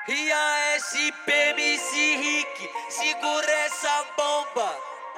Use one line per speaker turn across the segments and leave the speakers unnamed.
Ria SPMC Rick, segura essa bomba.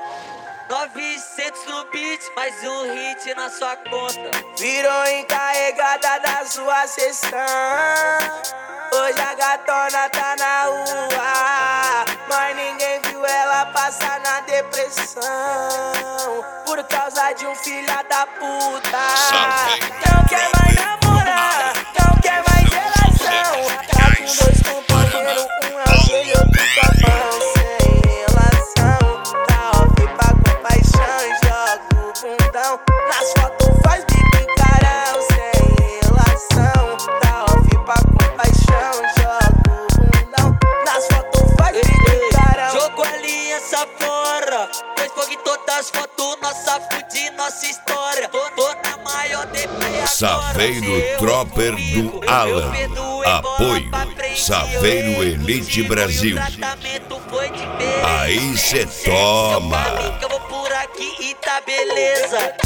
900 no beat, mais um hit na sua conta.
Virou encarregada da sua sessão. Hoje a gatona tá na rua, mas ninguém viu ela passar na depressão por causa de um filho da puta. Não quer mais namorar, não quer mais relação. Tá com dois companheiros, um é o filho, outro com a mão. Sem relação, tá off pra compaixão. Joga o bundão nas fotos, faz bico em carão. Sem relação, tá off pra compaixão. Joga o bundão nas fotos, faz bico em carão.
Jogou a aliança fora, fez fogo em todas as fotos. Nossa fudi, nossa história. Tô na maior DP.
Saveiro Tropper do Alan. Apoio Saveiro Elite Brasil. Aí cê toma.
Eu vou por aqui e tá beleza.